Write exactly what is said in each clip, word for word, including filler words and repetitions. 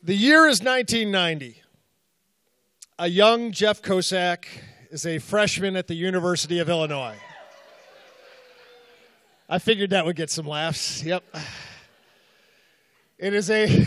The year is nineteen ninety. A young Jeff Kosak is a freshman at the University of Illinois. I figured that would get some laughs. Yep. It is a,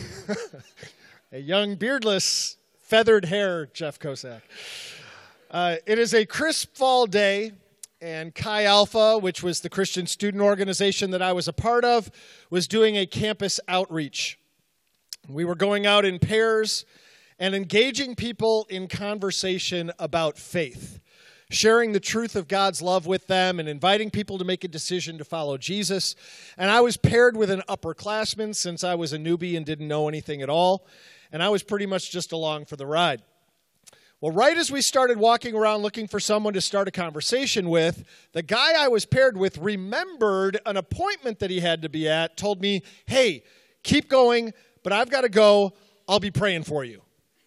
a young, beardless, feathered hair Jeff Kosak. Uh, it is a crisp fall day, and Chi Alpha, which was the Christian student organization that I was a part of, was doing a campus outreach. We were going out in pairs and engaging people in conversation about faith, sharing the truth of God's love with them and inviting people to make a decision to follow Jesus. And I was paired with an upperclassman since I was a newbie and didn't know anything at all. And I was pretty much just along for the ride. Well, right as we started walking around looking for someone to start a conversation with, the guy I was paired with remembered an appointment that he had to be at, told me, hey, keep going, but I've got to go. I'll be praying for you.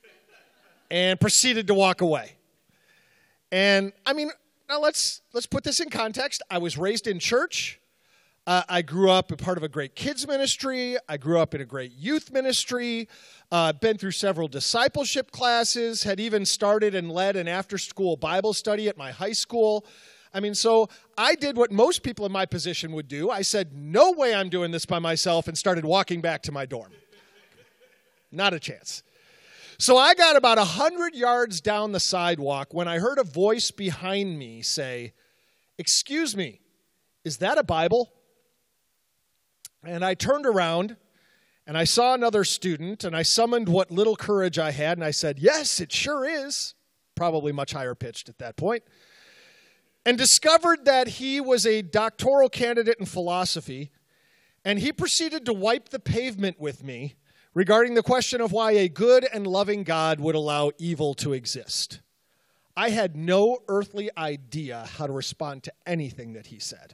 And proceeded to walk away. And, I mean, now let's let's put this in context. I was raised in church. Uh, I grew up a part of a great kids ministry. I grew up in a great youth ministry. Uh, been through several discipleship classes. Had even started and led an after-school Bible study at my high school. I mean, so I did what most people in my position would do. I said, no way I'm doing this by myself, and started walking back to my dorm. Not a chance. So I got about one hundred yards down the sidewalk when I heard a voice behind me say, excuse me, is that a Bible? And I turned around, and I saw another student, and I summoned what little courage I had, and I said, yes, it sure is. Probably much higher pitched at that point. And discovered that he was a doctoral candidate in philosophy, and he proceeded to wipe the pavement with me regarding the question of why a good and loving God would allow evil to exist. I had no earthly idea how to respond to anything that he said.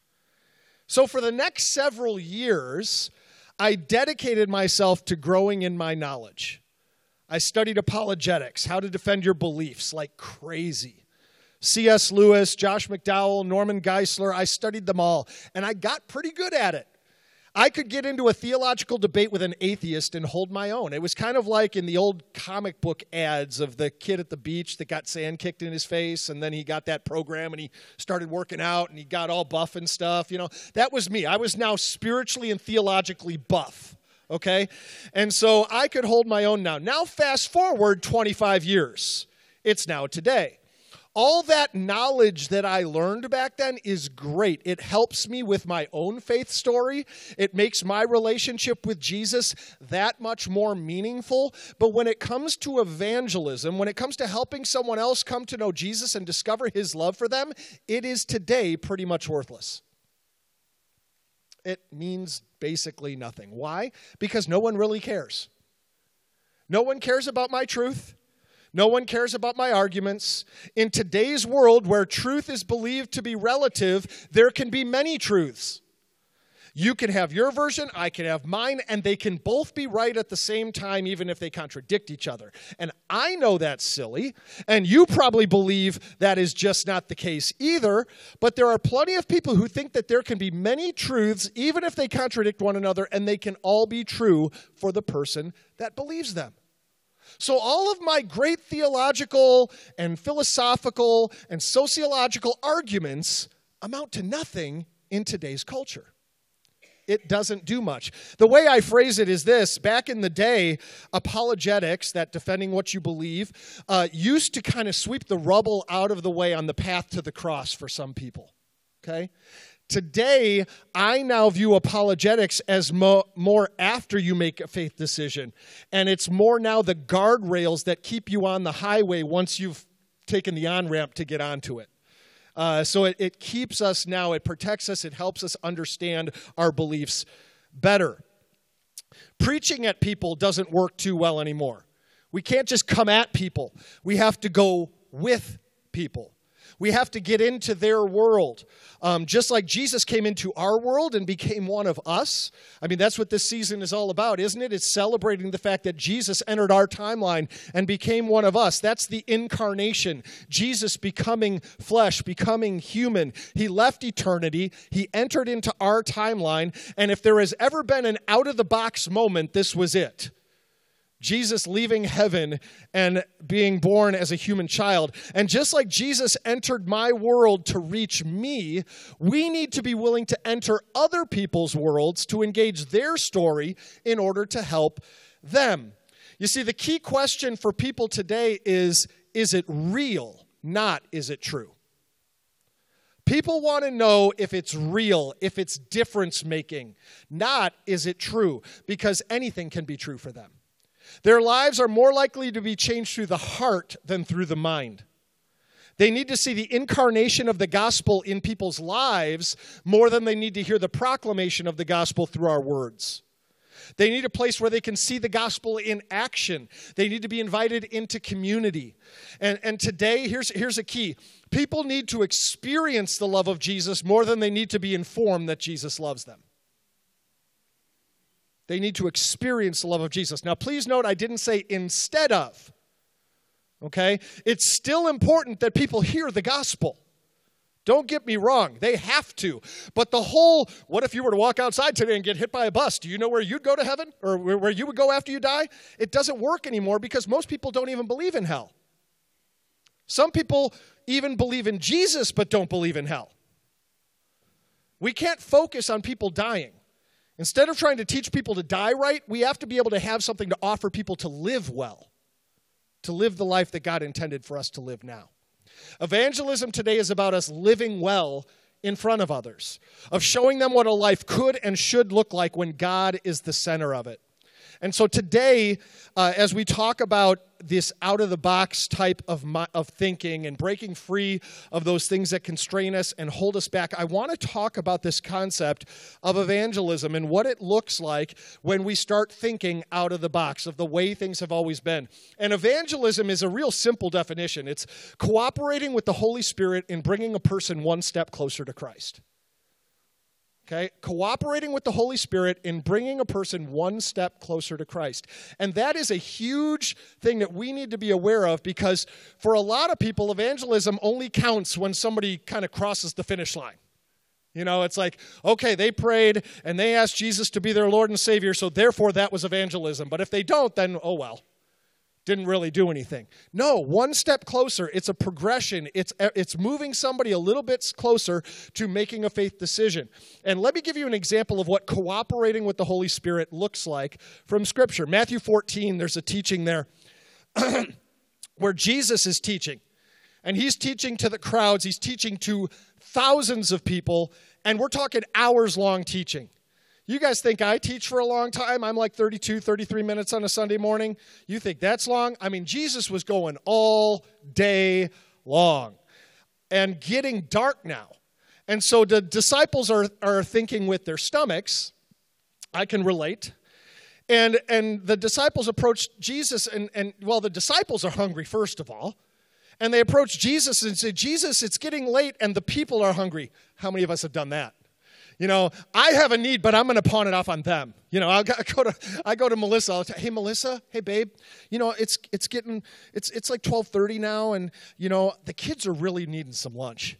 So for the next several years, I dedicated myself to growing in my knowledge. I studied apologetics, how to defend your beliefs, like crazy. C S Lewis, Josh McDowell, Norman Geisler, I studied them all, and I got pretty good at it. I could get into a theological debate with an atheist and hold my own. It was kind of like in the old comic book ads of the kid at the beach that got sand kicked in his face, and then he got that program and he started working out and he got all buff and stuff. You know, that was me. I was now spiritually and theologically buff, okay? And so I could hold my own now. Now fast forward twenty-five years. It's now today. All that knowledge that I learned back then is great. It helps me with my own faith story. It makes my relationship with Jesus that much more meaningful. But when it comes to evangelism, when it comes to helping someone else come to know Jesus and discover his love for them, it is today pretty much worthless. It means basically nothing. Why? Because no one really cares. No one cares about my truth. No one cares about my arguments. In today's world where truth is believed to be relative, there can be many truths. You can have your version, I can have mine, and they can both be right at the same time, even if they contradict each other. And I know that's silly, and you probably believe that is just not the case either, but there are plenty of people who think that there can be many truths, even if they contradict one another, and they can all be true for the person that believes them. So all of my great theological and philosophical and sociological arguments amount to nothing in today's culture. It doesn't do much. The way I phrase it is this. Back in the day, apologetics, that defending what you believe, uh, used to kind of sweep the rubble out of the way on the path to the cross for some people. Okay? Today, I now view apologetics as mo- more after you make a faith decision. And it's more now the guardrails that keep you on the highway once you've taken the on-ramp to get onto it. Uh, so it, it keeps us now, it protects us, it helps us understand our beliefs better. Preaching at people doesn't work too well anymore. We can't just come at people. We have to go with people. We have to get into their world. Um, just like Jesus came into our world and became one of us. I mean, that's what this season is all about, isn't it? It's celebrating the fact that Jesus entered our timeline and became one of us. That's the incarnation. Jesus becoming flesh, becoming human. He left eternity. He entered into our timeline. And if there has ever been an out-of-the-box moment, this was it. Jesus leaving heaven and being born as a human child. And just like Jesus entered my world to reach me, we need to be willing to enter other people's worlds to engage their story in order to help them. You see, the key question for people today is, is it real? Not, is it true? People want to know if it's real, if it's difference-making. Not, is it true? Because anything can be true for them. Their lives are more likely to be changed through the heart than through the mind. They need to see the incarnation of the gospel in people's lives more than they need to hear the proclamation of the gospel through our words. They need a place where they can see the gospel in action. They need to be invited into community. And, and today, here's, here's a key. People need to experience the love of Jesus more than they need to be informed that Jesus loves them. They need to experience the love of Jesus. Now, please note, I didn't say instead of. Okay? It's still important that people hear the gospel. Don't get me wrong. They have to. But the whole, what if you were to walk outside today and get hit by a bus? Do you know where you'd go to heaven? Or where you would go after you die? It doesn't work anymore because most people don't even believe in hell. Some people even believe in Jesus but don't believe in hell. We can't focus on people dying. Instead of trying to teach people to die right, we have to be able to have something to offer people to live well, to live the life that God intended for us to live now. Evangelism today is about us living well in front of others, of showing them what a life could and should look like when God is the center of it. And so today, uh, as we talk about this out-of-the-box type of, of thinking and breaking free of those things that constrain us and hold us back, I want to talk about this concept of evangelism and what it looks like when we start thinking out of the box of the way things have always been. And evangelism is a real simple definition. It's cooperating with the Holy Spirit in bringing a person one step closer to Christ. Okay, cooperating with the Holy Spirit in bringing a person one step closer to Christ. And that is a huge thing that we need to be aware of because for a lot of people, evangelism only counts when somebody kind of crosses the finish line. You know, it's like, okay, they prayed and they asked Jesus to be their Lord and Savior, so therefore that was evangelism. But if they don't, then oh well. Didn't really do anything. No, one step closer. It's a progression. It's, it's moving somebody a little bit closer to making a faith decision. And let me give you an example of what cooperating with the Holy Spirit looks like from Scripture. Matthew fourteen, there's a teaching there where Jesus is teaching. And he's teaching to the crowds. He's teaching to thousands of people. And we're talking hours-long teaching. You guys think I teach for a long time? I'm like thirty-two, thirty-three minutes on a Sunday morning. You think that's long? I mean, Jesus was going all day long and getting dark now. And so the disciples are, are thinking with their stomachs. I can relate. And, and the disciples approach Jesus, and, and, well, the disciples are hungry, first of all. And they approach Jesus and say, Jesus, it's getting late, and the people are hungry. How many of us have done that? You know, I have a need, but I'm going to pawn it off on them. You know, I'll go to I go to Melissa. I'll say, hey, Melissa, hey, babe, you know, it's it's getting, it's it's like twelve thirty now, and, you know, the kids are really needing some lunch.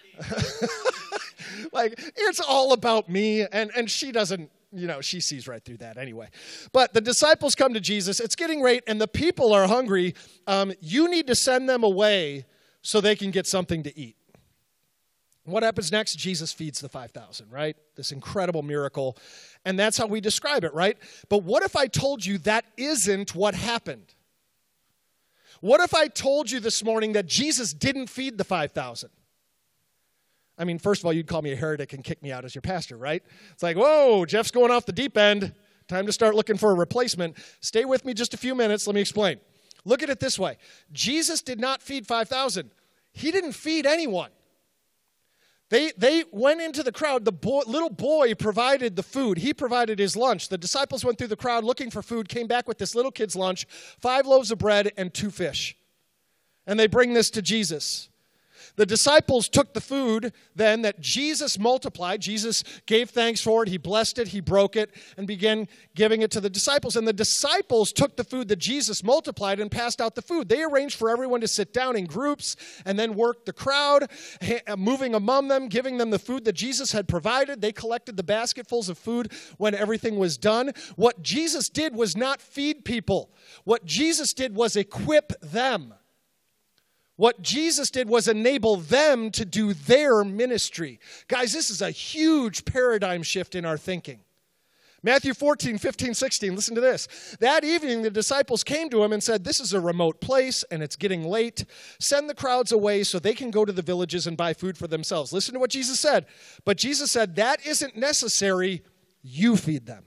Like, it's all about me, and, and she doesn't, you know, she sees right through that anyway. But the disciples come to Jesus. It's getting late, and the people are hungry. Um, you need to send them away so they can get something to eat. What happens next? Jesus feeds the five thousand, right? This incredible miracle. And that's how we describe it, right? But what if I told you that isn't what happened? What if I told you this morning that Jesus didn't feed the five thousand? I mean, first of all, you'd call me a heretic and kick me out as your pastor, right? It's like, whoa, Jeff's going off the deep end. Time to start looking for a replacement. Stay with me just a few minutes. Let me explain. Look at it this way. Jesus did not feed five thousand. He didn't feed anyone. They they went into the crowd. The boy, little boy provided the food. He provided his lunch. The disciples went through the crowd looking for food, came back with this little kid's lunch, five loaves of bread and two fish. And they bring this to Jesus. The disciples took the food then that Jesus multiplied. Jesus gave thanks for it. He blessed it. He broke it and began giving it to the disciples. And the disciples took the food that Jesus multiplied and passed out the food. They arranged for everyone to sit down in groups and then work the crowd, moving among them, giving them the food that Jesus had provided. They collected the basketfuls of food when everything was done. What Jesus did was not feed people. What Jesus did was equip them. What Jesus did was enable them to do their ministry. Guys, this is a huge paradigm shift in our thinking. Matthew fourteen, fifteen, sixteen, listen to this. That evening, the disciples came to him and said, "This is a remote place, and it's getting late. Send the crowds away so they can go to the villages and buy food for themselves." Listen to what Jesus said. But Jesus said, "That isn't necessary. You feed them."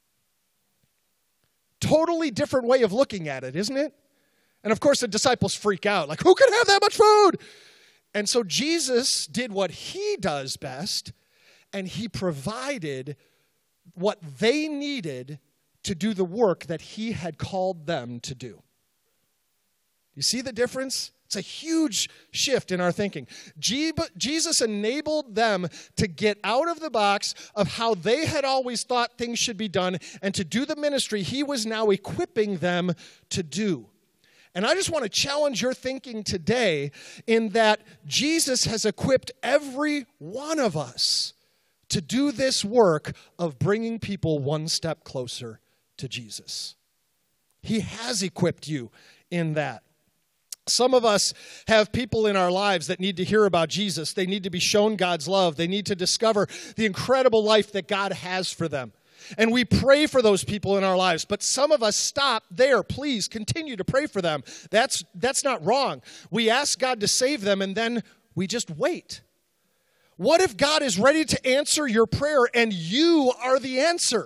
Totally different way of looking at it, isn't it? And of course, the disciples freak out, like, who can have that much food? And so Jesus did what he does best, and he provided what they needed to do the work that he had called them to do. You see the difference? It's a huge shift in our thinking. Jesus enabled them to get out of the box of how they had always thought things should be done and to do the ministry he was now equipping them to do. And I just want to challenge your thinking today in that Jesus has equipped every one of us to do this work of bringing people one step closer to Jesus. He has equipped you in that. Some of us have people in our lives that need to hear about Jesus. They need to be shown God's love. They need to discover the incredible life that God has for them. And we pray for those people in our lives, but some of us stop there. Please continue to pray for them. That's, that's not wrong. We ask God to save them, and then we just wait. What if God is ready to answer your prayer, and you are the answer?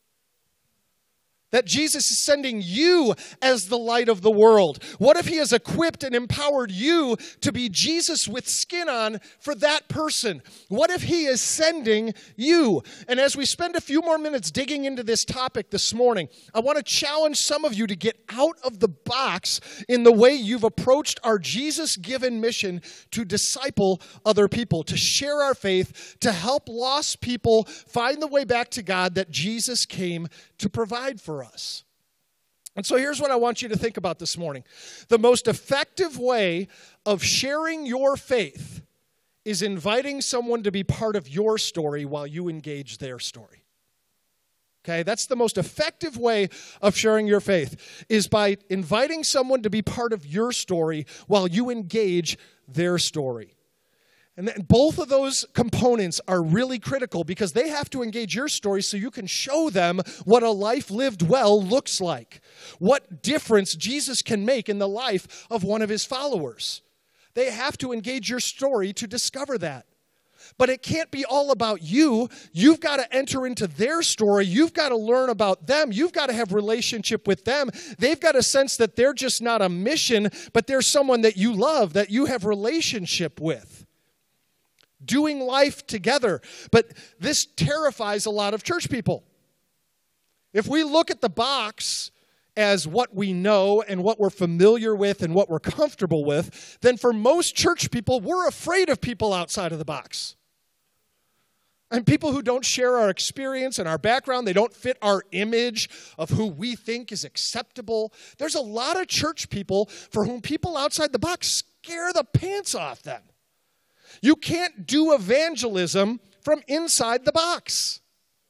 That Jesus is sending you as the light of the world. What if he has equipped and empowered you to be Jesus with skin on for that person? What if he is sending you? And as we spend a few more minutes digging into this topic this morning, I want to challenge some of you to get out of the box in the way you've approached our Jesus-given mission to disciple other people, to share our faith, to help lost people find the way back to God that Jesus came to provide for us. And so here's what I want you to think about this morning. The most effective way of sharing your faith is inviting someone to be part of your story while you engage their story. Okay, that's the most effective way of sharing your faith, is by inviting someone to be part of your story while you engage their story. And both of those components are really critical because they have to engage your story so you can show them what a life lived well looks like, what difference Jesus can make in the life of one of his followers. They have to engage your story to discover that. But it can't be all about you. You've got to enter into their story. You've got to learn about them. You've got to have relationship with them. They've got to sense that they're just not a mission, but they're someone that you love, that you have relationship with. Doing life together. But this terrifies a lot of church people. If we look at the box as what we know and what we're familiar with and what we're comfortable with, then for most church people, we're afraid of people outside of the box. And people who don't share our experience and our background, they don't fit our image of who we think is acceptable. There's a lot of church people for whom people outside the box scare the pants off them. You can't do evangelism from inside the box.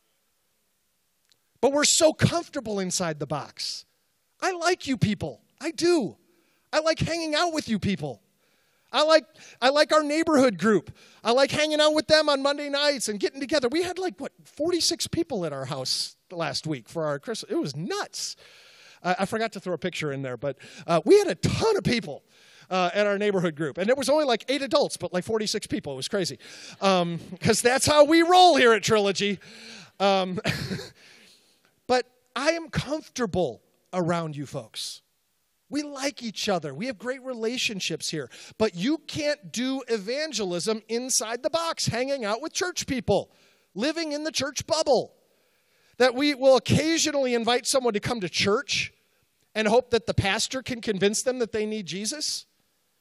But we're so comfortable inside the box. I like you people. I do. I like hanging out with you people. I like I like our neighborhood group. I like hanging out with them on Monday nights and getting together. We had like, what, forty-six people at our house last week for our Christmas. It was nuts. Uh, I forgot to throw a picture in there, but uh, we had a ton of people. Uh, at our neighborhood group. And it was only like eight adults, but like forty-six people. It was crazy. Um, because that's how we roll here at Trilogy. Um, but I am comfortable around you folks. We like each other. We have great relationships here. But you can't do evangelism inside the box, hanging out with church people, living in the church bubble. That we will occasionally invite someone to come to church and hope that the pastor can convince them that they need Jesus.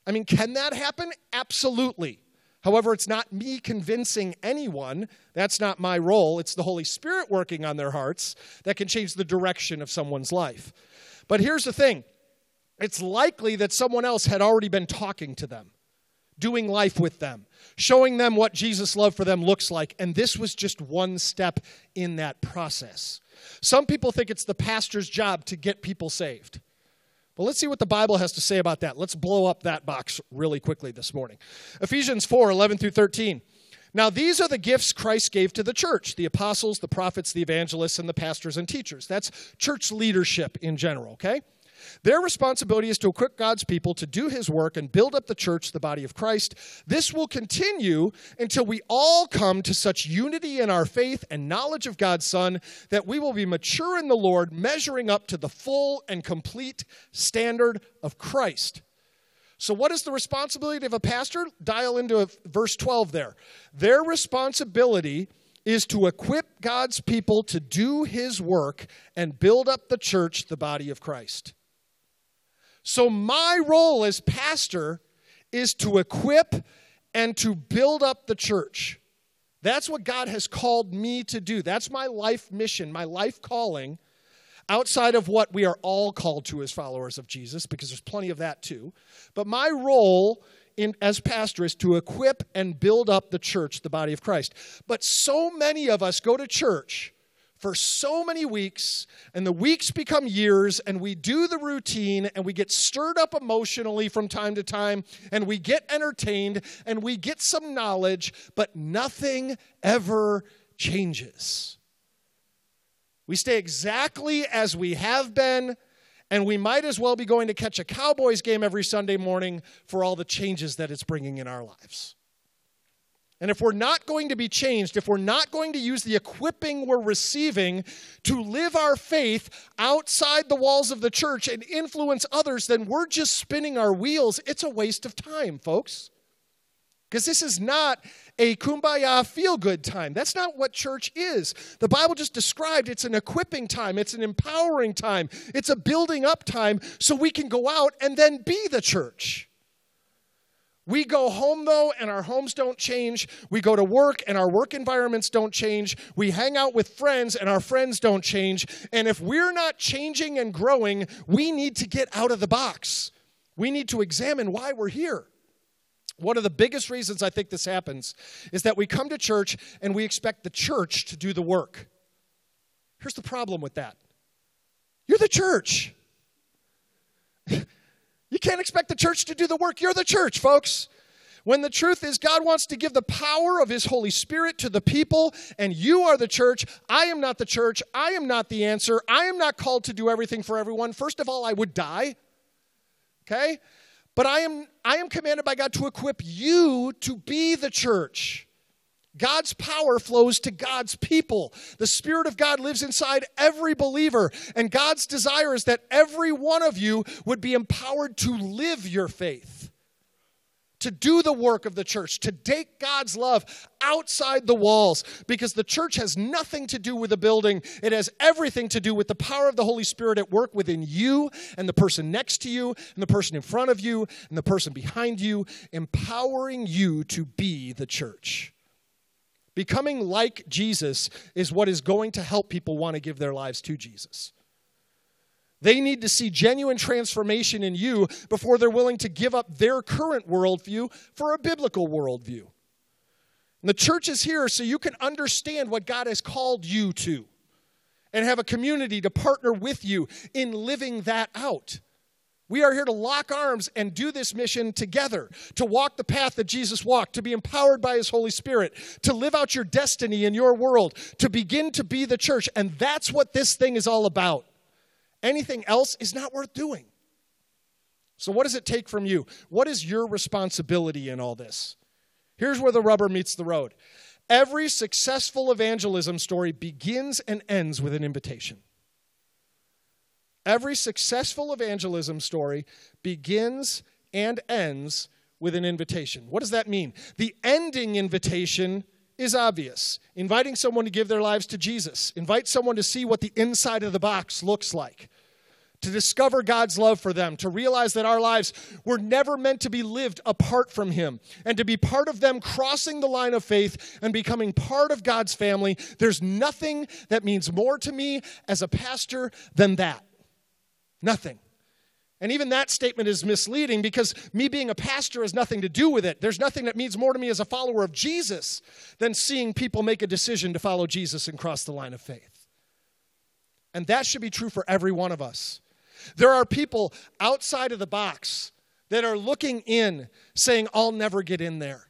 I mean, can that happen? Absolutely. However, it's not me convincing anyone. That's not my role. It's the Holy Spirit working on their hearts that can change the direction of someone's life. But here's the thing. It's likely that someone else had already been talking to them, doing life with them, showing them what Jesus' love for them looks like, and this was just one step in that process. Some people think it's the pastor's job to get people saved. But let's see what the Bible has to say about that. Let's blow up that box really quickly this morning. Ephesians four, eleven through thirteen. Now these are the gifts Christ gave to the church, the apostles, the prophets, the evangelists, and the pastors and teachers. That's church leadership in general, okay? Their responsibility is to equip God's people to do his work and build up the church, the body of Christ. This will continue until we all come to such unity in our faith and knowledge of God's Son that we will be mature in the Lord, measuring up to the full and complete standard of Christ. So what is the responsibility of a pastor? Dial into verse twelve there. Their responsibility is to equip God's people to do his work and build up the church, the body of Christ. So my role as pastor is to equip and to build up the church. That's what God has called me to do. That's my life mission, my life calling, outside of what we are all called to as followers of Jesus, because there's plenty of that too. But my role in, as pastor is to equip and build up the church, the body of Christ. But so many of us go to church for so many weeks, and the weeks become years, and we do the routine, and we get stirred up emotionally from time to time, and we get entertained, and we get some knowledge, but nothing ever changes. We stay exactly as we have been, and we might as well be going to catch a Cowboys game every Sunday morning for all the changes that it's bringing in our lives. And if we're not going to be changed, if we're not going to use the equipping we're receiving to live our faith outside the walls of the church and influence others, then we're just spinning our wheels. It's a waste of time, folks. Because this is not a kumbaya feel-good time. That's not what church is. The Bible just described it's an equipping time. It's an empowering time. It's a building up time so we can go out and then be the church. We go home, though, and our homes don't change. We go to work, and our work environments don't change. We hang out with friends, and our friends don't change. And if we're not changing and growing, we need to get out of the box. We need to examine why we're here. One of the biggest reasons I think this happens is that we come to church, and we expect the church to do the work. Here's the problem with that. You're the church. You can't expect the church to do the work. You're the church, folks. When the truth is God wants to give the power of his Holy Spirit to the people, and you are the church. I am not the church. I am not the answer. I am not called to do everything for everyone. First of all, I would die. Okay? But I am, I am commanded by God to equip you to be the church. God's power flows to God's people. The Spirit of God lives inside every believer, and God's desire is that every one of you would be empowered to live your faith, to do the work of the church, to take God's love outside the walls, because the church has nothing to do with a building. It has everything to do with the power of the Holy Spirit at work within you and the person next to you and the person in front of you and the person behind you, empowering you to be the church. Becoming like Jesus is what is going to help people want to give their lives to Jesus. They need to see genuine transformation in you before they're willing to give up their current worldview for a biblical worldview. And the church is here so you can understand what God has called you to and have a community to partner with you in living that out. We are here to lock arms and do this mission together, to walk the path that Jesus walked, to be empowered by his Holy Spirit, to live out your destiny in your world, to begin to be the church. And that's what this thing is all about. Anything else is not worth doing. So what does it take from you? What is your responsibility in all this? Here's where the rubber meets the road. Every successful evangelism story begins and ends with an invitation. Every successful evangelism story begins and ends with an invitation. What does that mean? The ending invitation is obvious. Inviting someone to give their lives to Jesus. Invite someone to see what the inside of the box looks like. to discover God's love for them, to realize that our lives were never meant to be lived apart from Him, and to be part of them crossing the line of faith and becoming part of God's family. There's nothing that means more to me as a pastor than that. Nothing. And even that statement is misleading because me being a pastor has nothing to do with it. There's nothing that means more to me as a follower of Jesus than seeing people make a decision to follow Jesus and cross the line of faith. And that should be true for every one of us. There are people outside of the box that are looking in saying, I'll never get in there.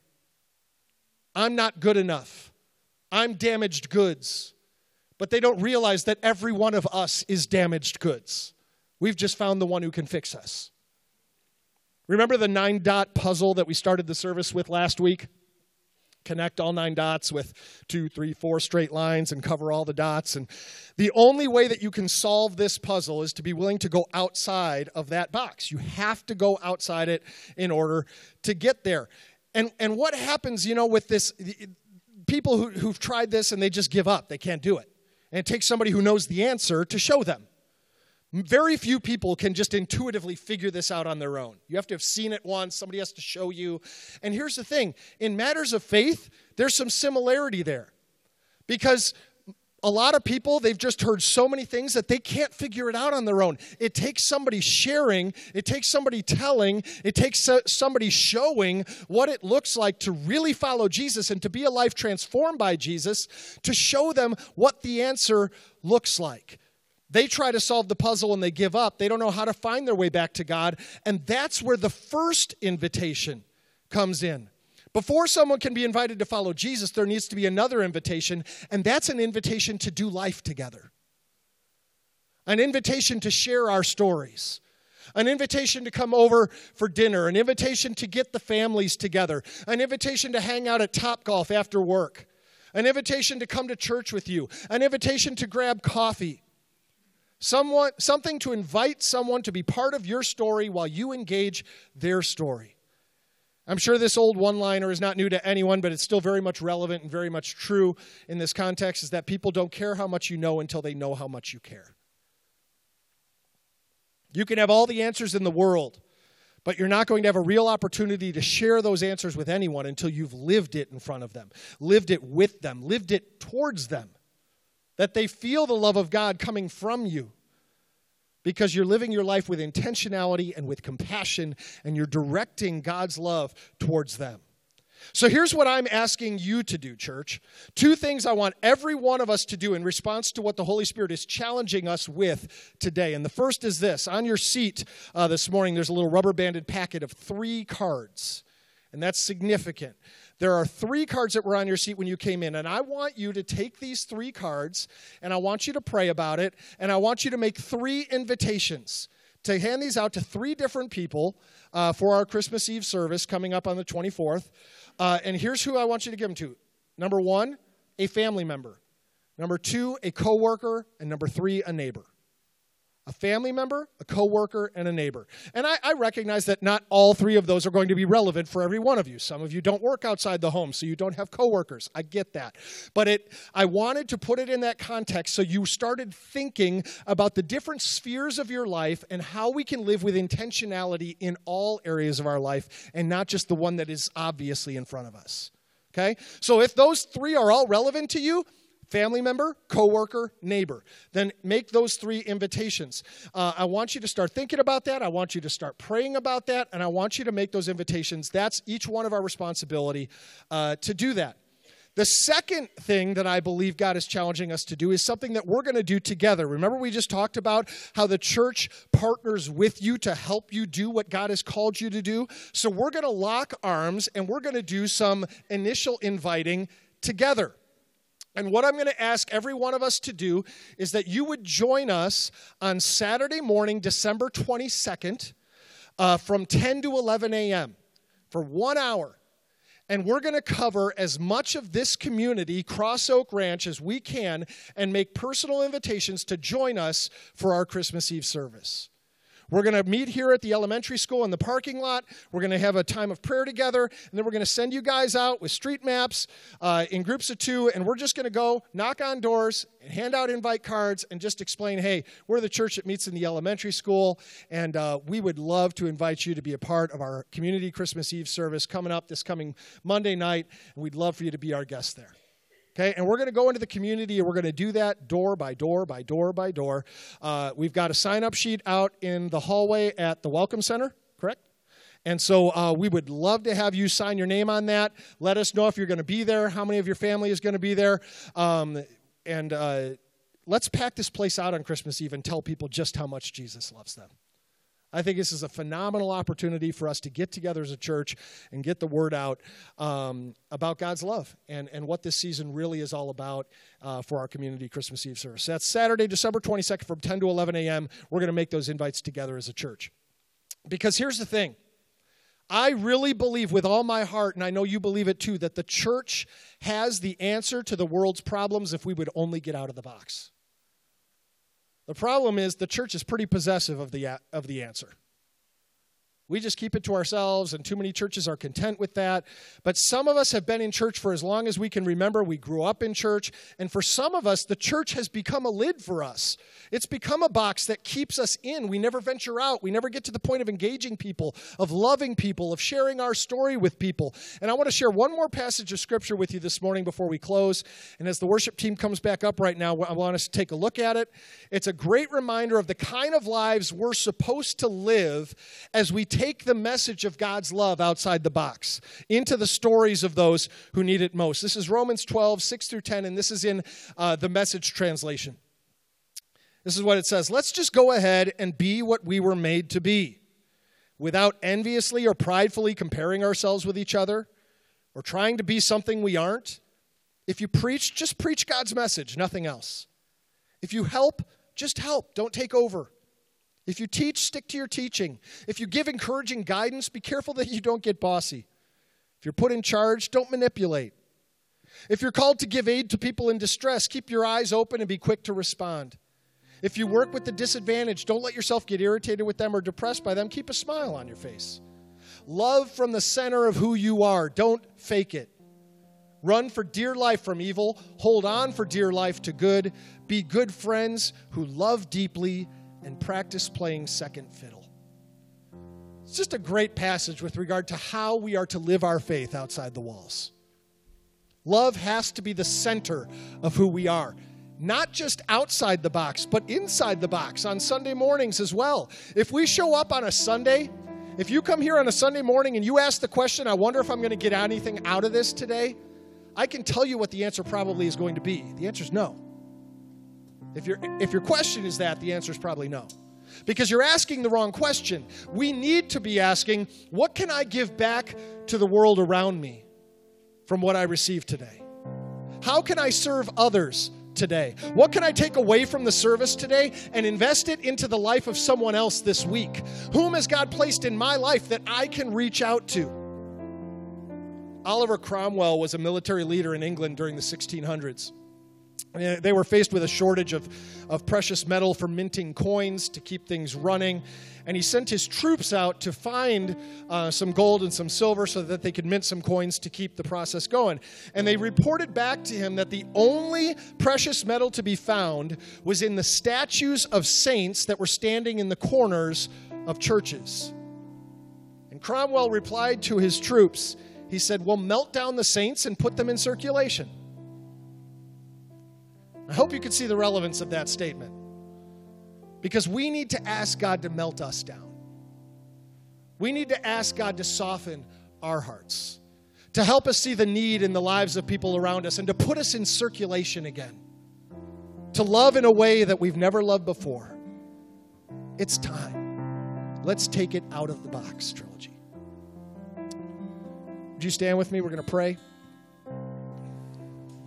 I'm not good enough. I'm damaged goods. But they don't realize that every one of us is damaged goods. We've just found the one who can fix us. Remember the nine-dot puzzle that we started the service with last week? Connect all nine dots with two, three, four straight lines and cover all the dots. And the only way that you can solve this puzzle is to be willing to go outside of that box. You have to go outside it in order to get there. And and what happens, you know, with this, people who, who've tried this and they just give up. They can't do it. And it takes somebody who knows the answer to show them. Very few people can just intuitively figure this out on their own. You have to have seen it once. Somebody has to show you. And here's the thing. In matters of faith, there's some similarity there. Because a lot of people, they've just heard so many things that they can't figure it out on their own. It takes somebody sharing. It takes somebody telling. It takes somebody showing what it looks like to really follow Jesus and to be a life transformed by Jesus, to show them what the answer looks like. They try to solve the puzzle and they give up. They don't know how to find their way back to God. And that's where the first invitation comes in. Before someone can be invited to follow Jesus, there needs to be another invitation, and that's an invitation to do life together. An invitation to share our stories. An invitation to come over for dinner. An invitation to get the families together. An invitation to hang out at Topgolf after work. An invitation to come to church with you. An invitation to grab coffee. Someone, something to invite someone to be part of your story while you engage their story. I'm sure this old one-liner is not new to anyone, but it's still very much relevant and very much true in this context, is that people don't care how much you know until they know how much you care. You can have all the answers in the world, but you're not going to have a real opportunity to share those answers with anyone until you've lived it in front of them, lived it with them, lived it towards them. That they feel the love of God coming from you because you're living your life with intentionality and with compassion, and you're directing God's love towards them. So here's what I'm asking you to do, church. Two things I want every one of us to do in response to what the Holy Spirit is challenging us with today. And the first is this. On your seat uh, this morning, there's a little rubber-banded packet of three cards, and that's significant. There are three cards that were on your seat when you came in, and I want you to take these three cards, and I want you to pray about it, and I want you to make three invitations to hand these out to three different people uh, for our Christmas Eve service coming up on the twenty-fourth. Uh, and here's who I want you to give them to. Number one, a family member. Number two, a coworker. And number three, a neighbor. A family member, a coworker, and a neighbor. And I, I recognize that not all three of those are going to be relevant for every one of you. Some of you don't work outside the home, so you don't have coworkers. I get that. But it, I wanted to put it in that context so you started thinking about the different spheres of your life and how we can live with intentionality in all areas of our life and not just the one that is obviously in front of us. Okay? So if those three are all relevant to you, family member, coworker, neighbor, then make those three invitations. Uh, I want you to start thinking about that. I want you to start praying about that. And I want you to make those invitations. That's each one of our responsibility uh, to do that. The second thing that I believe God is challenging us to do is something that we're going to do together. Remember, we just talked about how the church partners with you to help you do what God has called you to do. So we're going to lock arms and we're going to do some initial inviting together. And what I'm going to ask every one of us to do is that you would join us on Saturday morning, December twenty-second, uh, from ten to eleven a.m. for one hour. And we're going to cover as much of this community, Cross Oak Ranch, as we can and make personal invitations to join us for our Christmas Eve service. We're going to meet here at the elementary school in the parking lot. We're going to have a time of prayer together, and then we're going to send you guys out with street maps uh, in groups of two, and we're just going to go knock on doors, hand out invite cards, and just explain, hey, we're the church that meets in the elementary school, and uh, we would love to invite you to be a part of our community Christmas Eve service coming up this coming Monday night, and we'd love for you to be our guest there. Okay, and we're going to go into the community, and we're going to do that door by door by door by door. Uh, we've got a sign-up sheet out in the hallway at the Welcome Center, correct? And so uh, we would love to have you sign your name on that. Let us know if you're going to be there, how many of your family is going to be there. Um, and uh, let's pack this place out on Christmas Eve and tell people just how much Jesus loves them. I think this is a phenomenal opportunity for us to get together as a church and get the word out um, about God's love and, and what this season really is all about uh, for our community Christmas Eve service. That's Saturday, December twenty-second from ten to eleven a.m. We're going to make those invites together as a church. Because here's the thing. I really believe with all my heart, and I know you believe it too, that the church has the answer to the world's problems if we would only get out of the box. The problem is the church is pretty possessive of the, of the answer. We just keep it to ourselves, and too many churches are content with that. But some of us have been in church for as long as we can remember. We grew up in church. And for some of us, the church has become a lid for us. It's become a box that keeps us in. We never venture out. We never get to the point of engaging people, of loving people, of sharing our story with people. And I want to share one more passage of Scripture with you this morning before we close. And as the worship team comes back up right now, I want us to take a look at it. It's a great reminder of the kind of lives we're supposed to live as we take the message of God's love outside the box into the stories of those who need it most. This is Romans twelve, six through ten, and this is in uh, the Message translation. This is what it says. Let's just go ahead and be what we were made to be, without enviously or pridefully comparing ourselves with each other or trying to be something we aren't. If you preach, just preach God's message, nothing else. If you help, just help. Don't take over. If you teach, stick to your teaching. If you give encouraging guidance, be careful that you don't get bossy. If you're put in charge, don't manipulate. If you're called to give aid to people in distress, keep your eyes open and be quick to respond. If you work with the disadvantaged, don't let yourself get irritated with them or depressed by them. Keep a smile on your face. Love from the center of who you are. Don't fake it. Run for dear life from evil. Hold on for dear life to good. Be good friends who love deeply and practice playing second fiddle. It's just a great passage with regard to how we are to live our faith outside the walls. Love has to be the center of who we are. Not just outside the box, but inside the box on Sunday mornings as well. If we show up on a Sunday, if you come here on a Sunday morning and you ask the question, I wonder if I'm going to get anything out of this today, I can tell you what the answer probably is going to be. The answer is no. If, your if your question is that, the answer is probably no. Because you're asking the wrong question. We need to be asking, what can I give back to the world around me from what I received today? How can I serve others today? What can I take away from the service today and invest it into the life of someone else this week? Whom has God placed in my life that I can reach out to? Oliver Cromwell was a military leader in England during the sixteen hundreds. They were faced with a shortage of, of precious metal for minting coins to keep things running. And he sent his troops out to find uh, some gold and some silver so that they could mint some coins to keep the process going. And they reported back to him that the only precious metal to be found was in the statues of saints that were standing in the corners of churches. And Cromwell replied to his troops. He said, well, melt down the saints and put them in circulation. I hope you can see the relevance of that statement. Because we need to ask God to melt us down. We need to ask God to soften our hearts, to help us see the need in the lives of people around us, and to put us in circulation again, to love in a way that we've never loved before. It's time. Let's take it out of the box, Trilogy. Would you stand with me? We're going to pray.